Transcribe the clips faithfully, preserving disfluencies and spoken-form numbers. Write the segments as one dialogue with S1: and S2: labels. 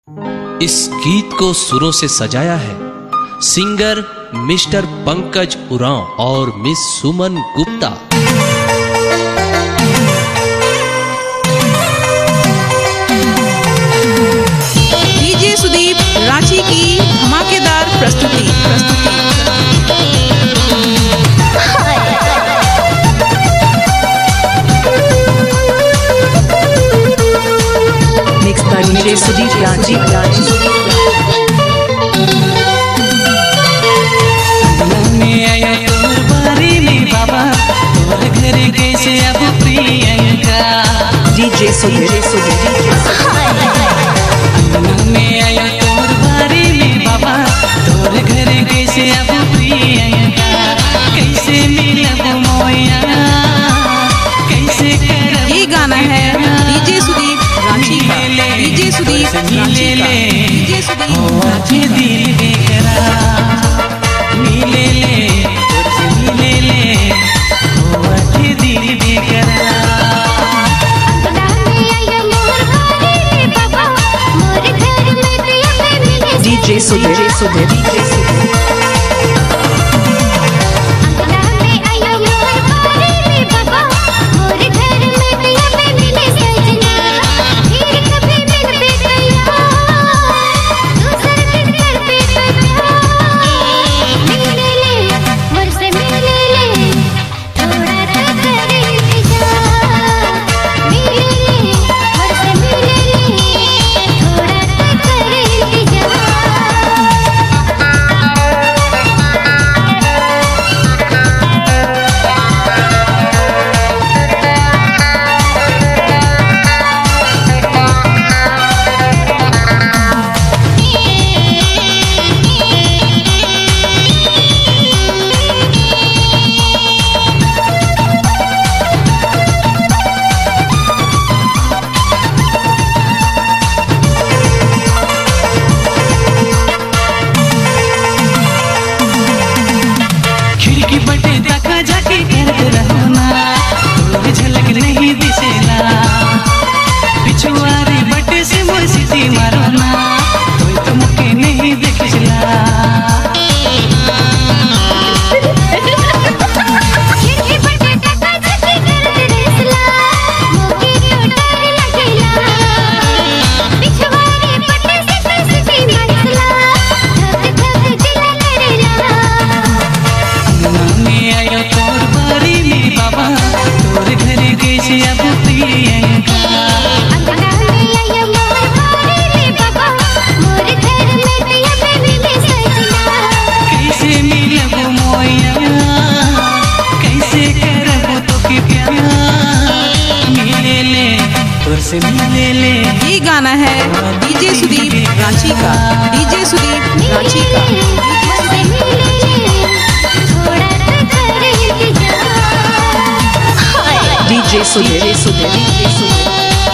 S1: इस गीत को सुरों से सजाया है सिंगर मिस्टर पंकज उरांव और मिस सुमन गुप्ता।
S2: डीजे सुदीप रांची की धमाकेदार प्रस्तुति प्रस्तुति mix by DJ Sudeep Ranchi Ranchi DJ Sudeep Sudeep
S3: में आया तोर बारी में बाबा तोर घर कैसे अब प्रियंका कैसे मिलब मोया कैसे करब।
S2: ये गाना है डीजे सुदीप रांची का डीजे सुदीप रांची का डीजे सुदीप रांची
S3: दिल बेकरार मिले ले तोर से मिले ले हो अठे दिल बेकरार।
S2: डीजे सुदीप सुदीप डीजे सुदीप ये गाना है डीजे सुदीप रांची का डीजे सुदीप रांची का DJ Sudeep Sudeep DJ Sudeep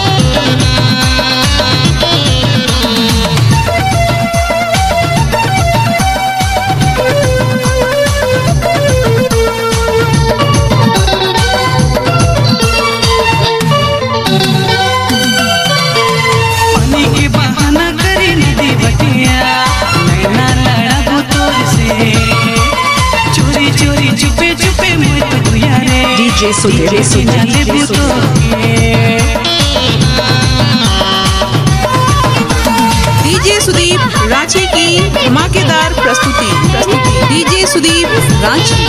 S2: DJ Sudeep Sudeep DJ Sudeep Ranchi की धमाकेदार प्रस्तुति प्रस्तुति डीजे सुदीप रांची।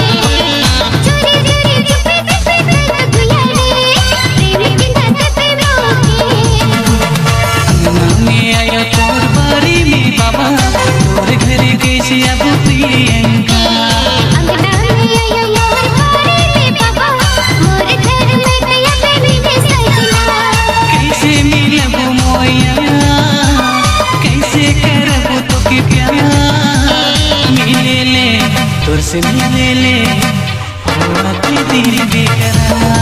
S3: में आया तोर बारी में बाबा तोर घर कैसे अब प्रियंका तोर से मिले ले हो दिल बेकरार।